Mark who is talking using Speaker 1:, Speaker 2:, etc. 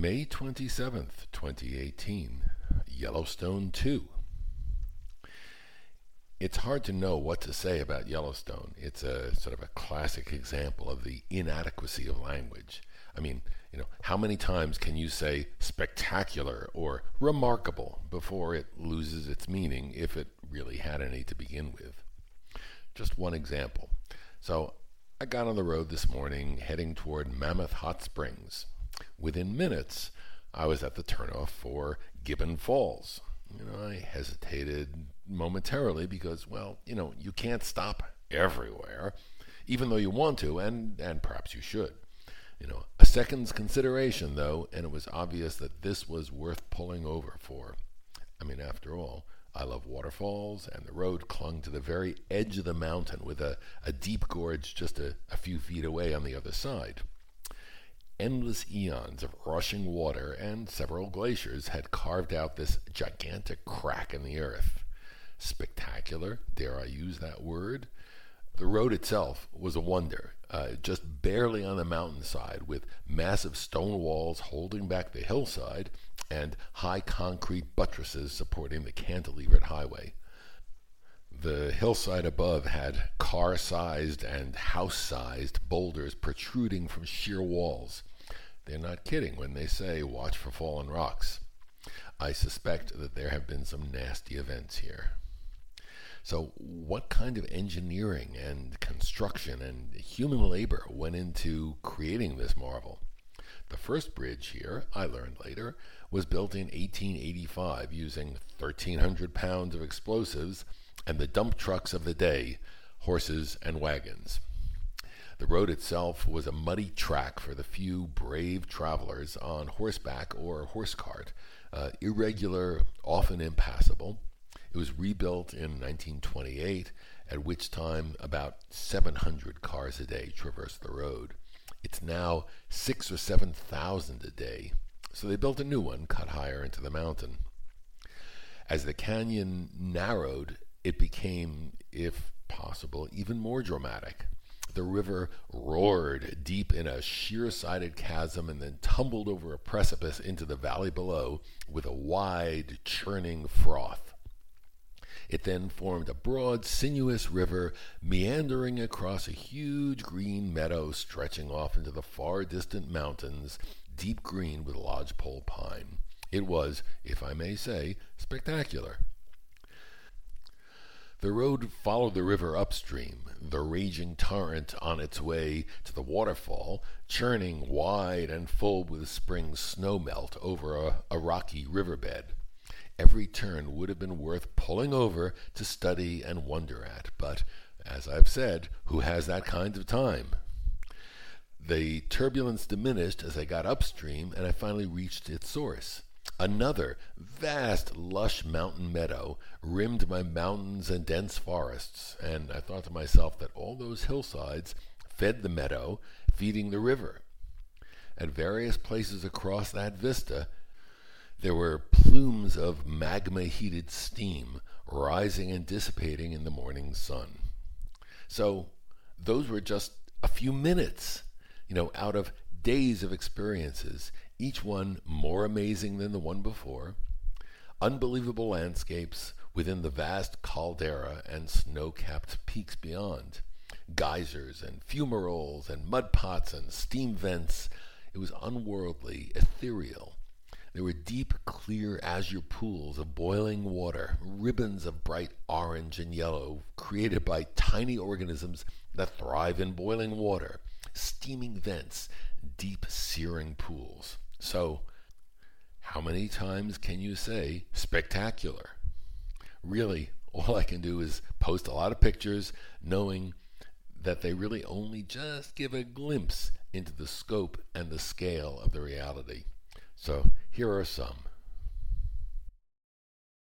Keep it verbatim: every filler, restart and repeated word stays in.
Speaker 1: May twenty-seventh, twenty eighteen, Yellowstone two. It's hard to know what to say about Yellowstone. It's a sort of a classic example of the inadequacy of language. I mean, you know, how many times can you say spectacular or remarkable before it loses its meaning, if it really had any to begin with? Just one example. So I got on the road this morning heading toward Mammoth Hot Springs. Within minutes, I was at the turnoff for Gibbon Falls. You know, I hesitated momentarily because, well, you know, you can't stop everywhere, even though you want to, and, and perhaps you should. You know, a second's consideration, though, and it was obvious that this was worth pulling over for. I mean, after all, I love waterfalls, and the road clung to the very edge of the mountain with a, a deep gorge just a, a few feet away on the other side. Endless eons of rushing water and several glaciers had carved out this gigantic crack in the earth. Spectacular, dare I use that word? The road itself was a wonder, uh, just barely on the mountainside, with massive stone walls holding back the hillside and high concrete buttresses supporting the cantilevered highway. The hillside above had car-sized and house-sized boulders protruding from sheer walls. They're not kidding when they say, watch for fallen rocks. I suspect that there have been some nasty events here. So what kind of engineering and construction and human labor went into creating this marvel? The first bridge here, I learned later, was built in eighteen eighty-five using thirteen hundred pounds of explosives and the dump trucks of the day, horses and wagons. The road itself was a muddy track for the few brave travelers on horseback or horse cart, uh, irregular, often impassable. It was rebuilt in nineteen twenty-eight, at which time about seven hundred cars a day traversed the road. It's now six or seven thousand a day, so they built a new one cut higher into the mountain. As the canyon narrowed, it became, if possible, even more dramatic. The river roared deep in a sheer-sided chasm and then tumbled over a precipice into the valley below with a wide, churning froth. It then formed a broad, sinuous river meandering across a huge green meadow stretching off into the far distant mountains, deep green with lodgepole pine. It was, if I may say, spectacular. The road followed the river upstream, the raging torrent on its way to the waterfall, churning wide and full with spring snowmelt over a, a rocky riverbed. Every turn would have been worth pulling over to study and wonder at, but, as I've said, who has that kind of time? The turbulence diminished as I got upstream and I finally reached its source. Another vast, lush mountain meadow rimmed by mountains and dense forests, and I thought to myself that all those hillsides fed the meadow, feeding the river. At various places across that vista, there were plumes of magma-heated steam rising and dissipating in the morning sun. So those were just a few minutes, you know, out of days of experiences, each one more amazing than the one before, unbelievable landscapes within the vast caldera and snow-capped peaks beyond, geysers and fumaroles and mud pots and steam vents. It was unworldly, ethereal. There were deep, clear azure pools of boiling water, ribbons of bright orange and yellow created by tiny organisms that thrive in boiling water, steaming vents, deep, searing pools. So, how many times can you say spectacular? Really, all I can do is post a lot of pictures, knowing that they really only just give a glimpse into the scope and the scale of the reality. So, here are some.